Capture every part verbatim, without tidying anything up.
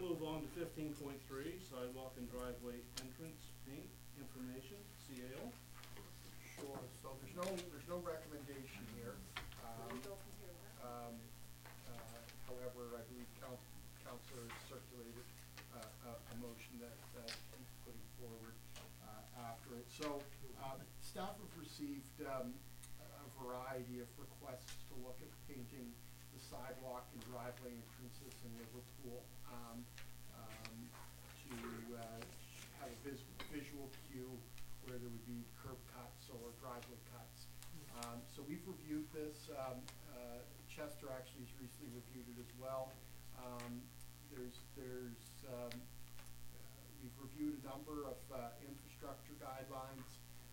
move on to fifteen point three, sidewalk and driveway entrance paint information, C A O. Sure, so there's no, there's no recommendation here. Um, um, uh, however, I believe coun Councilor circulated uh, a, a motion that, that he's putting forward uh, after it. So, um, staff have received um, a variety of requests to look at painting the sidewalk and driveway entrances in Liverpool, um, um, to uh, have a vis visual cue where there would be curb cuts or driveway cuts. Um, so we've reviewed this. Um, uh, Chester actually has recently reviewed it as well. Um, there's, there's, um, uh, we've reviewed a number of uh, infrastructure guidelines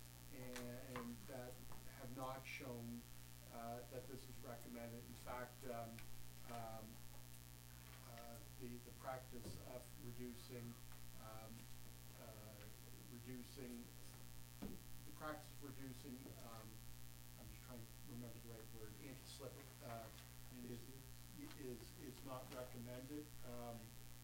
and, and that have not shown uh, that this is recommended. In fact, um, um, uh, the, the practice of reducing, um, uh, reducing, the practice of reducing, um, I'm just trying to remember the right word, anti-slip, uh, is, is, is not recommended. Um,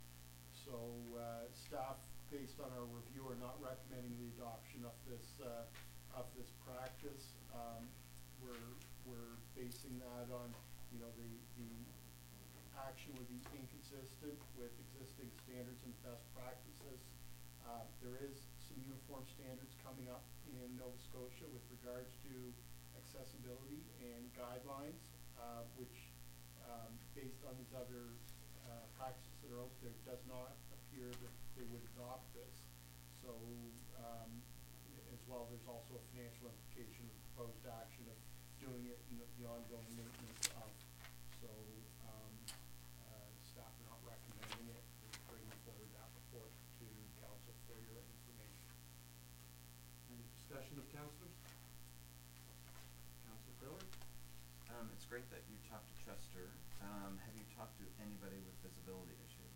so uh, staff, based on our review, are not recommending the adoption of this, uh, of this practice. Um, we're, we're basing that on, you know, the, the action would be inconsistent with existing standards and best practices. Uh, there is some uniform standards coming up in Nova Scotia with regards to accessibility and guidelines, uh, which, um, based on these other uh, practices that are out there, does not appear that they would adopt this. So, um, as well, there's also a financial implication of proposed action of doing it in the, the ongoing maintenance of. So, um, uh, staff are not recommending it. We're bringing forward that report to council for your information. Any discussion of councillors? Councillor Crowley? Um, it's great that you talked to Chester. Um, have you talked to anybody with visibility issues?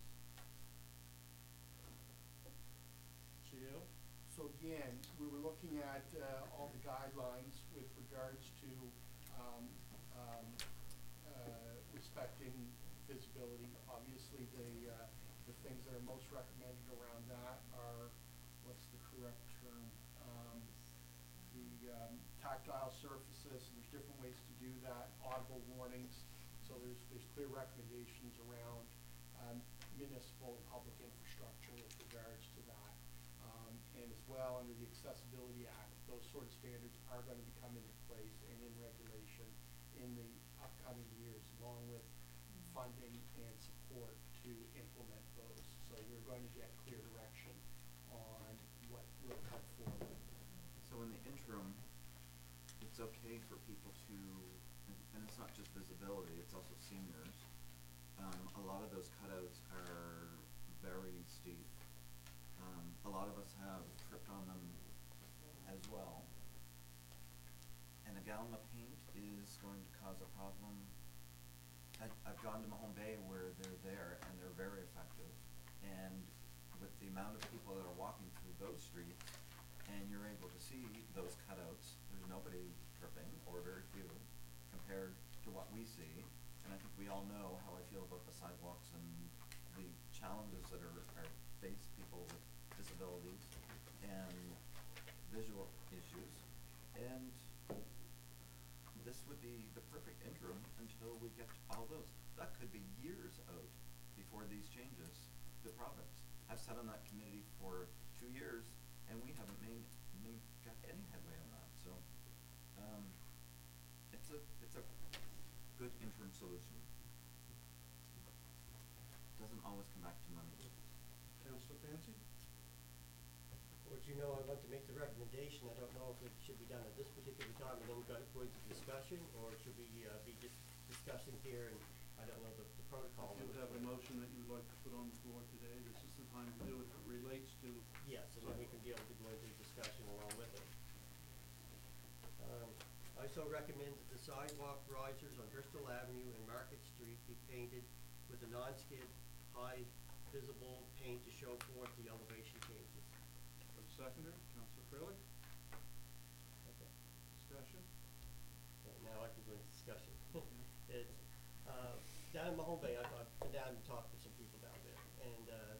C A O? So again, we were looking at uh, all the guidelines with regards to um, um, uh, respecting visibility. Obviously, the uh, the things that are most recommended around that are, what's the correct term? Um, the um, tactile surfaces. And there's different ways to do that. Audible warnings. So there's there's clear recommendations around um, municipal and public infrastructure with regards to that. Um, and as well, under the Accessibility Act, those sort of standards are going to be coming into place and in regulation in the upcoming years, along with funding and support to implement those. So we're going to get clear direction on what will come forward. So in the interim, it's okay for people to, and, and it's not just visibility, it's also seniors. Um, a lot of those cutouts are very steep. Um, a lot of us have tripped on them as well. And a gallon of paint is going to cause a problem. I, I've gone to Mahone Bay where they're there and they're very effective. And with the amount of people that are walking through those streets, and you're able to see those cutouts, there's nobody tripping, or very few, compared to what we see. And I think we all know how I feel about the sidewalks and the challenges that are, are face people with disabilities and visual issues. And this would be the perfect interim until we get all those. That could be years out before these changes the province. I've sat on that committee for two years and we haven't made, made got any headway on that. So um, it's a it's a good interim solution. Doesn't always come back to money. Councillor Fancy? Well, you know, I want to make the recommendation. I don't know if it should be done at this particular time and then go go into discussion, or should we uh, be just discussing here, and I don't know the, the protocol. If you have a motion that you would like to put on the floor today, this is the time to do it. It relates to. Yes, and then we can be able to go into discussion along with it. Um, I also recommend that the sidewalk risers on Bristol Avenue and Market Street be painted with a non-skid, high visible paint to show forth the elevation changes. For the seconder, Councillor Crowley. Okay. Discussion. Okay, now I can go into discussion. It's uh, down in Mahone Bay. I've, I've been down and talked to some people down there, and uh,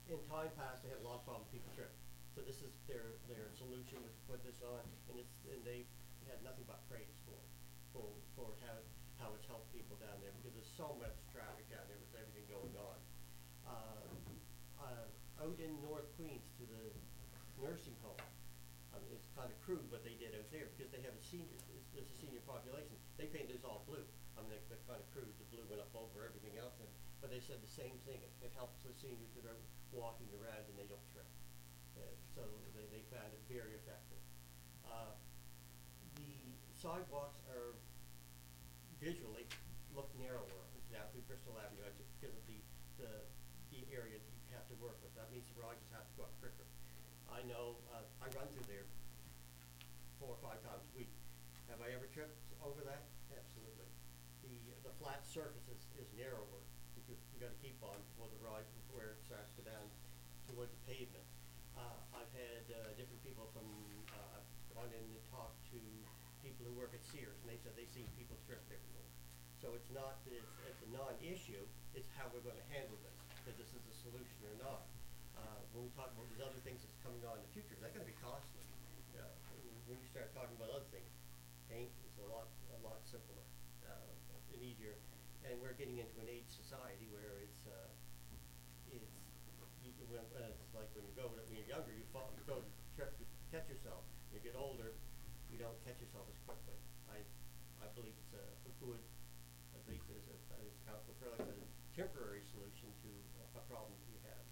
in time past, they had a lot of problems, people tripped. So this is their, their solution, was to put this on, and it's, and they had nothing but praise for, for, for how, how it's helped people down there, because there's so much traffic down there with everything going on. Uh, uh, out in North Queens to the nursing home, um, it's kind of crude what they did out there, because they have a senior, it's, there's a senior population, they painted this all blue. I mean, they, they're kind of crude, the blue went up over everything else, and, but they said the same thing, it, it helps the seniors that are walking around and they don't trip. Uh, so they, they found it very effective. Uh, the sidewalks are visually look narrower down through Bristol Avenue I think, because of the, the, the area that you have to work with. That means the riders have to go up quicker. I know, uh, I run through there four or five times a week. Have I ever tripped over that? Absolutely. The, the flat surface is, is narrower that you, you gotta keep on before the ride, before it starts to go down toward the pavement. Uh, I've had, uh, different people from, uh, I've gone in and talked to people who work at Sears, and they said they see people trip there more. So it's not, that it's, it's a non-issue, it's how we're gonna handle this, if this is a solution or not. Uh, when we talk about these other things that's coming on in the future, they're gonna be costly. Uh, when you start talking about other things, paint is a lot, a lot simpler, uh, and easier. And we're getting into an age society where it's, uh, it's, you, when, uh, it's like when you go, when you're younger, you fall, you go to trip, you catch yourself. When you get older, you don't catch yourself as quickly. I, I believe it's a, a good, at least as a, as Councilor Furlong said, a temporary solution to a, a problem that we have.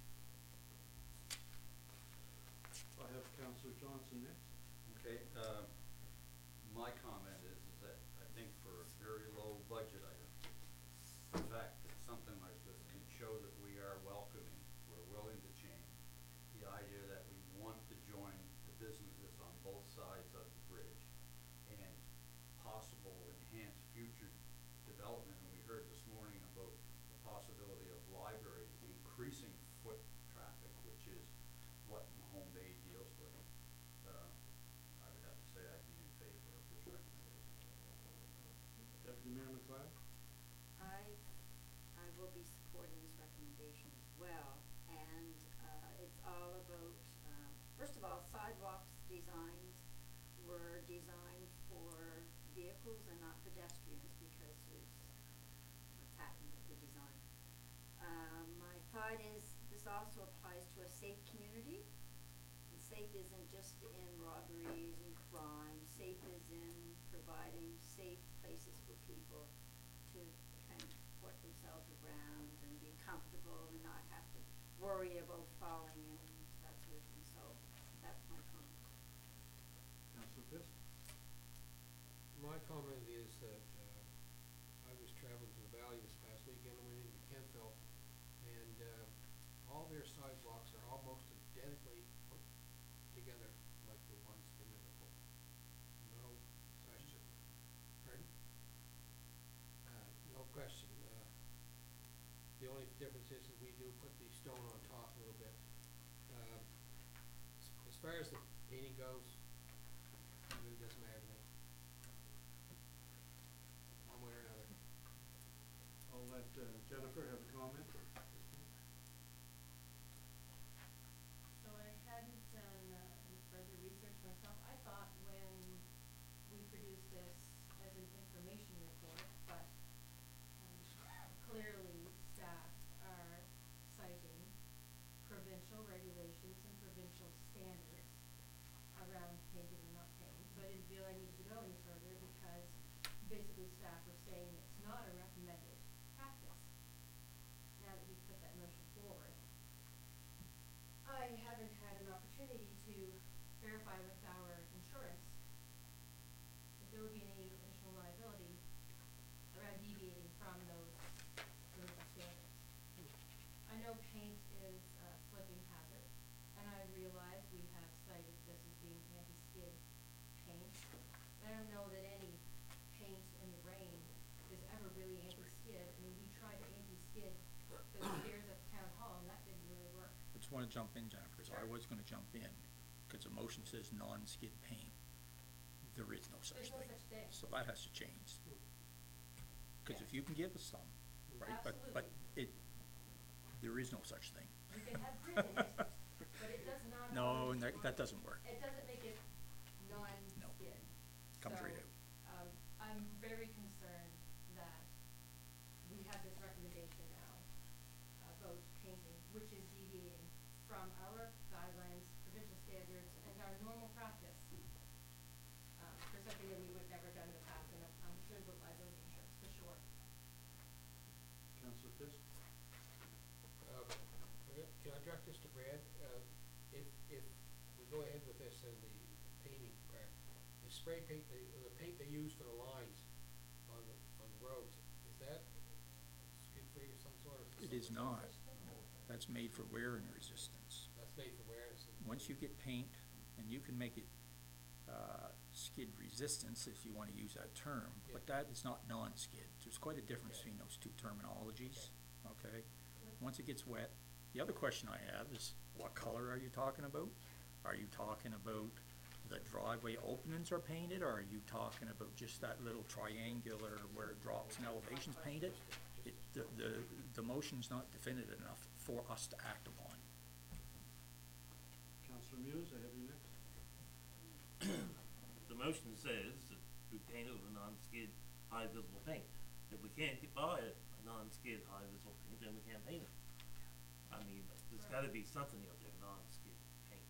I have Councillor Johnson next. Okay, uh, my comment is, is that I think for a very low budget item, the fact that something like this can show that we are welcoming, we're willing to change, the idea that we want to join the businesses on both sides of the bridge, and possible enhanced future development, and we heard this morning about the possibility of library increasing foot traffic, which is what Mahone Bay deals with. Uh, I would have to say I'd be in favor of this recommendation. Deputy Mayor McLeod? I, I will be supporting this recommendation as well, and, uh, it's all about, uh, first of all, sidewalks designs were designed for vehicles and not pedestrians, because there's what's happened with the design. Um, my thought is, this also applies to a safe community. And safe isn't just in robberies and crime, safe is in providing safe places for people to transport themselves around and be comfortable and not have to worry about falling and that sort of thing, so that's my comment. Councillor Fisk? My comment is that, uh, I was traveling to the valley this past weekend, and went into Kentville, and, uh, all their sidewalks are almost identically put together like the ones in Liverpool. No question. Pardon? Uh, no question, uh, the only difference is, is we do put the stone on top a little bit. Um, as, as far as the painting goes, it really doesn't matter to me. One way or another. I'll let uh, Jennifer have a comment. So I hadn't done uh, any further research myself. I thought when we produced this as an information report, but um, clearly staff are citing provincial regulations and provincial standards around painted or not painted. So I didn't feel I needed to go any further, because basically staff were saying it's not a recommended practice. Now that we've put that motion forward, I haven't had an opportunity to verify with our insurance if there would be any additional liability around deviating from those provincial standards. I know paint is a slipping hazard, and I realize we have cited this as being anti-skid paint, but I don't know that any paint in the rain is ever really anti-skid. I mean, we tried to anti-skid the stairs at town hall, and that didn't really work. I just wanna jump in, Jennifer, 'cause I Sure. was gonna jump in, 'cause the motion says non-skid paint. There is no such There's no thing. such thing. So that has to change. 'Cause Yeah. if you can give us some, right, but, but Absolutely. it, there is no such thing. You can have grit in it, but it does not. No, always that, work. that doesn't work. It doesn't make it non-skid. Comes right So, out. um, I'm very concerned that we have this recommendation now about painting, which is deviating from our guidelines, provincial standards, and our normal practice, uh, for something that we would never done in the past, and I'm I'm concerned about liability insurance, for sure. Councillor Fisk? Um, okay, can I direct this to Brad? Uh, if, if we go ahead with this and the painting part, the spray paint, the, the paint they use for the lines on the, on the roads, is that skid-free or some sort of? It is not. That's made for wear and resistance. That's made for wear and resistance. Once you get paint, and you can make it, uh, skid resistance, if you wanna use that term, but Yeah. that is not non-skid. There's quite a difference Okay. between those two terminologies, okay? Once it gets wet, the other question I have is, what color are you talking about? Are you talking about the driveway openings are painted, or are you talking about just that little triangular where it drops and elevations painted? It, the, the, the motion's not definitive enough for us to act upon. Councillor Muse, I have you next. The motion says that we paint it with a non-skid, high visible paint. If we can't get by a non-skid, high visible paint, then we can't paint it. I mean, there's gotta be something out there, non-skid paint.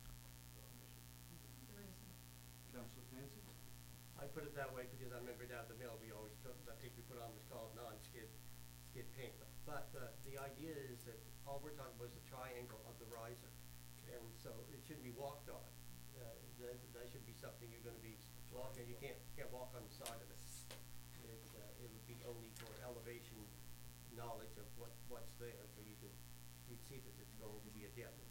There is. Councillor Clancy? I put it that way because I remember down at the mill, we always took, the thing we put on was called non-skid, skid paint. But, uh, the idea is that all we're talking about is the triangle of the riser. And so it shouldn't be walked on. Uh, that, that should be something you're gonna be walking, you can't, can't walk on the side of it. It, uh, it would be only for elevation knowledge of what, what's there, so you could, you'd see that it's going to be a dip.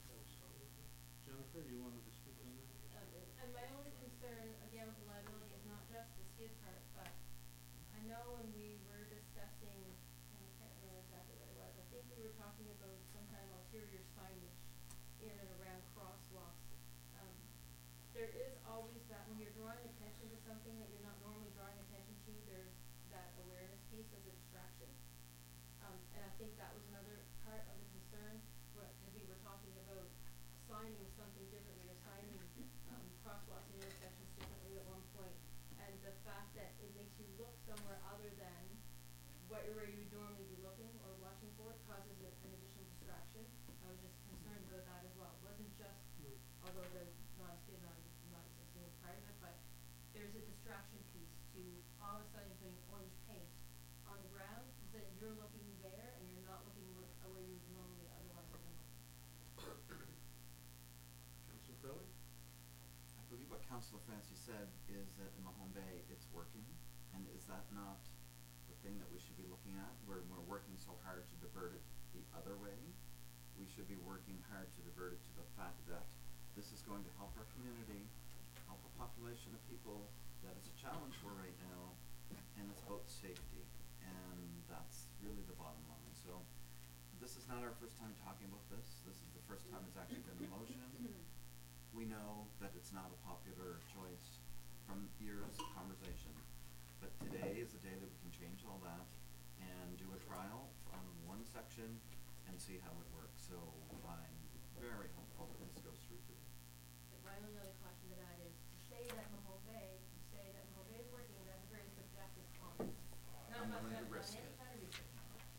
Jennifer, you wanted to speak on that? Um, and my only concern, again, with the liability is not just the skid part, but I know when we were discussing, and I can't remember exactly what it was, I think we were talking about some kind of ulterior signage in and around crosswalks. Um, there is always that, when you're drawing attention to something that you're not normally drawing attention to, there's that awareness piece as a distraction. Um, and I think that was another part of the concern, because we were talking about signing something differently, or signing, um, crosswalks and intersections differently at one point. And the fact that it makes you look somewhere other than what, where you would normally be looking or watching for, it causes a, an additional distraction. I was just concerned about that as well. It wasn't just, although the non-skid, non, non-existing was part of it, but there's a distraction piece to all of a sudden putting orange paint on the ground, that you're looking there and you're not looking where, uh, where you would normally otherwise have been looking. Councillor Crowley? I believe what Councillor Francis said is that in Mahone Bay, it's working, and is that not the thing that we should be looking at, where we're working so hard to divert it the other way? We should be working hard to divert it to the fact that this is going to help our community, help a population of people that is a challenge for right now, and it's about safety, and that's really the bottom line. So, this is not our first time talking about this, this is the first time it's actually been in motion. We know that it's not a popular choice from years of conversation, but today is the day that we can change all that and do a trial on one section and see how it works. So I'm very hopeful that this goes through today. My only other caution to that is, to say that Mahone Bay, to say that Mahone Bay is working, that's a very subjective comment. Not, I'm not, willing not, to not risk any it. kind of research.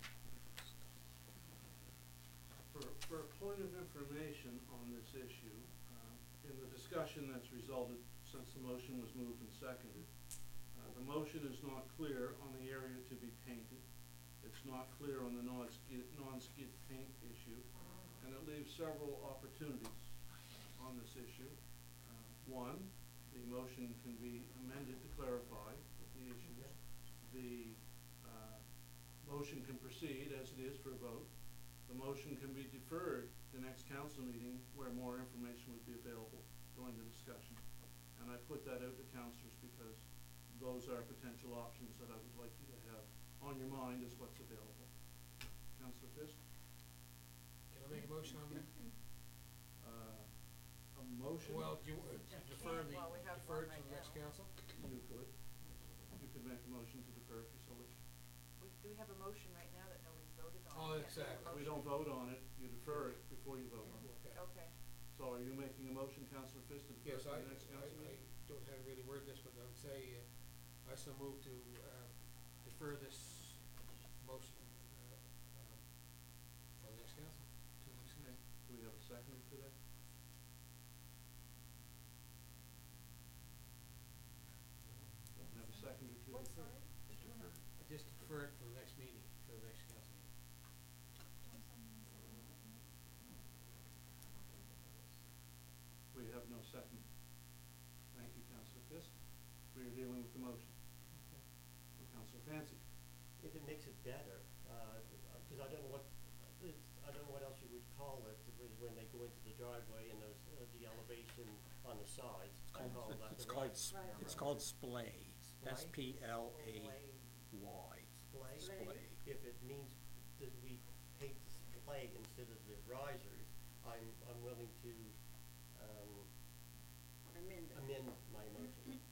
For, for a point of information on this issue, um, in the discussion that's resulted since the motion was moved and seconded, uh, the motion is not clear on the area to be painted. It's not clear on the non-skid, non-skid paint issue, and it leaves several opportunities on this issue. Uh, one, the motion can be amended to clarify the issues. The, uh, motion can proceed as it is for a vote. The motion can be deferred to the next council meeting where more information would be available during the discussion. And I put that out to councillors because those are potential options that I would like you to have on your mind as what's available. Councillor Fisk? Can I make a motion on that? Uh, a motion? Well, do you, uh, to defer the, Well, we have defer one it to right the next now. council? You could. You could make a motion to defer if you so wish. We, do we have a motion right now that nobody's voted on? Oh, We can't make a exactly. We motion don't vote on it, you defer it before you vote on it. Okay. Okay. So are you making a motion, Councillor Fisk, to defer Yes, to I, the next I, council I meeting? don't have to really word this, but I would say, uh, I so move to, uh, defer this motion, uh, um, for the next council, to the next Okay, council. do we have a second to that? Don't have a second to What, defer? sorry? Just defer. I just defer it for the next meeting, to the next council meeting. We have no second. Thank you, Councillor Fisk. We are dealing with the motion. Councillor Fancy. If it makes it better, uh, cause I don't know what, it's, I don't know what else you would call it, was when they go into the driveway and there's, uh, the elevation on the sides, I call It's- that It's the called, rise. sp- Right. it's called splay, S P L A Y. Splay. Splay. If it means that we paint the splay instead of the risers, I'm, I'm willing to, um, Amend it. amend my motion.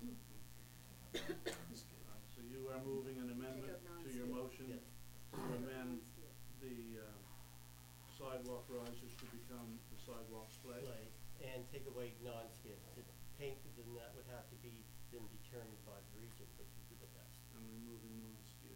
Uh, So you are moving an amendment to your non-skid. motion Yes. to amend Non-skid. the uh, sidewalk risers to become the sidewalk splay? Splay, and take away non-skid. The paint, then that would have to be then determined by the region, which would be the best. And removing non-skid.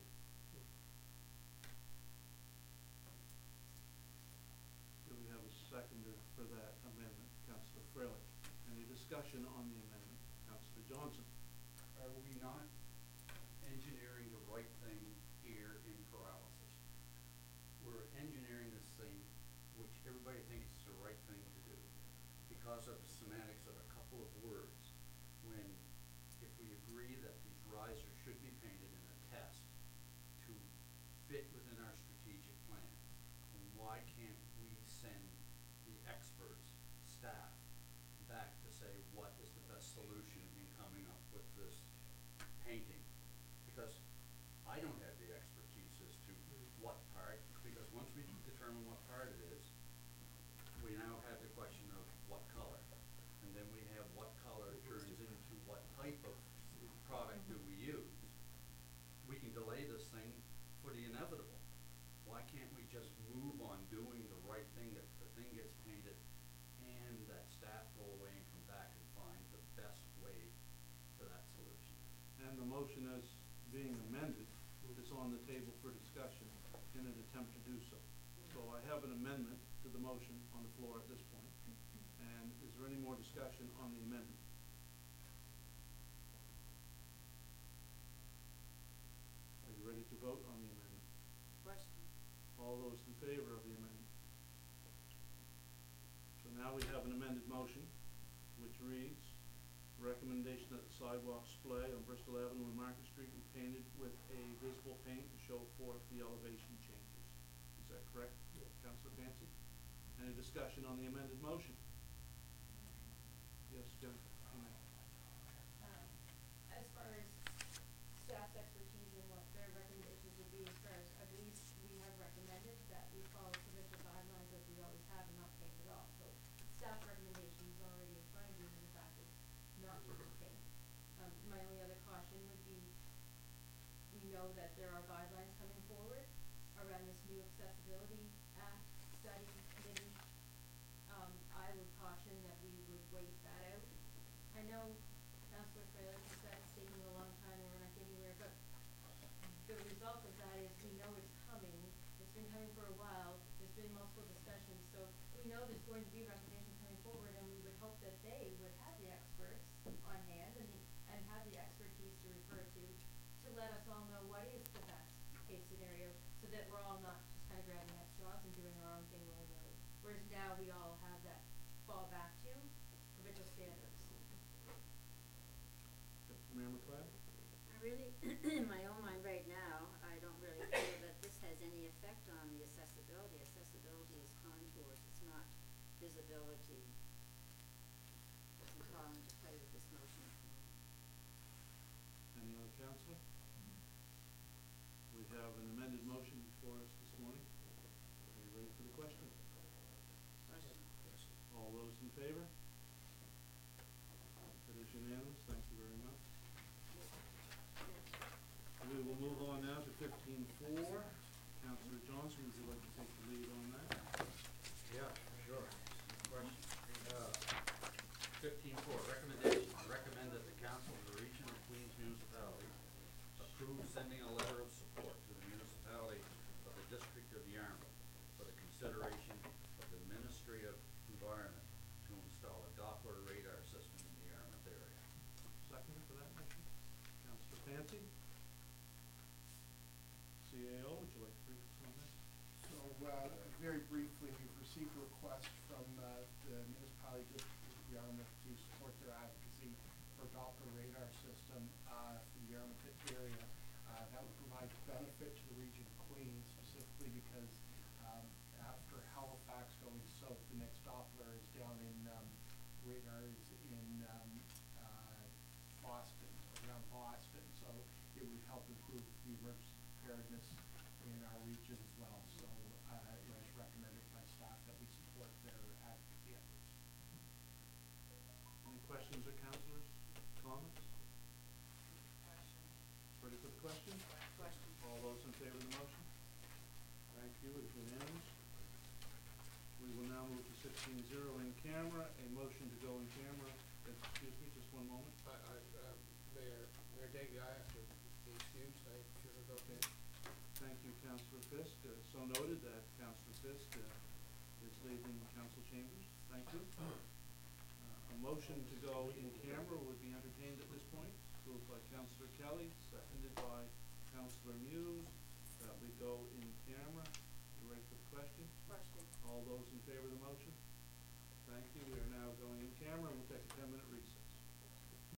Do we have a seconder for that amendment? Councillor Freilich. Any discussion on the amendment? Councillor Johnson. Are we not engineering the right thing here in paralysis? We're engineering this thing, which everybody thinks is the right thing to do, because of the semantics of a couple of words. When, if we agree that these risers should be painted in a test to fit within our strategic plan, then why can't we send the experts, staff, back to say what is the best solution in coming up with this painting? Because I don't have the expertise as to what part, because once we determine what part it is, we now have the question of what color. And then we have what color turns into what type of product do we use. We can delay this thing for the inevitable. Why can't we just move on doing the right thing, that the thing gets painted and that staff go away and come back and find the best way to that solution? And the motion as being amended is on the table for discussion in an attempt to do so. So I have an amendment to the motion on the floor at this point. And is there any more discussion on the amendment? Are you ready to vote on the amendment? Question. All those in favor of the amendment? So now we have an amended motion, which reads, recommendation that the sidewalk splay on Bristol Avenue and Market Street be painted with a visible paint to show forth the elevation changes. Is that correct, Councillor Fancy? Any discussion on the amended motion? Yes, Jennifer? you may. Um, as far as staff's expertise and what their recommendations would be, as far as, I believe we have recommended that we follow provincial guidelines as we always have and not paint at all. So staff recommendation is already in front of you, and the fact is not to use paint. Um, my only other caution would be, we know that there are guidelines coming forward around this new accessibility act study committee. Um, I would caution that we would wait that out. I know Councillor Fraley said it's taking a long time and we're not getting anywhere, but the result of that is we know it's coming. It's been coming for a while. There's been multiple discussions, so we know there's going to be recommendations coming forward, and we would hope that they would have the experts on hand and the, and have the expertise to refer to, to let us all know what is the best case scenario, so that we're all not just kind of grabbing at straws and doing our own thing willy-nilly. Whereas now we all have that fall back to provincial standards. Mayor McLeod? I really, in my own mind right now, I don't really feel that this has any effect on the accessibility. Accessibility is contours, it's not visibility. Doesn't fall into play with this motion. Any other councillor? We have an amended motion before us this morning. Are you ready for the question? Question. All those in favor? It is unanimous, thank you very much. We will move on now to fifteen four. Councillor Johnson, would you like to take the lead on that? Nancy? C A O, would you like to brief us on this? So, uh, very briefly, we've received a request from, uh, the municipality district of Yarmouth to support their advocacy for Doppler radar system, uh, for the Yarmouth area. Uh, that would provide benefit to the region of Queens, specifically because, um, after Halifax going south, the next Doppler is down in, um, radar is in, um, uh, Boston, around Boston, so it would help improve the emergency preparedness in our region as well. So, uh, it was recommended by staff that we support their advocacy efforts. Any questions or councillors, comments? Ready for the question? Question. All those in favor of the motion? Thank you, it is unanimous. We will now move to sixteen zero in camera, a motion to go in camera, excuse me, just one moment. I, I, uh, Mayor, Mayor Davey, I have to be excused, I should have okay. Thank you, Councillor Fisk. Uh, so noted that Councillor Fisk, uh, is leaving council chambers. Thank you. Uh, a motion to go in camera would be entertained at this point. Moved by Councillor Kelly, seconded by Councillor Muse, that we go in camera. You ready for the question? Question. All those in favor of the motion? Thank you. We are now going in camera. We'll take a ten minute recess.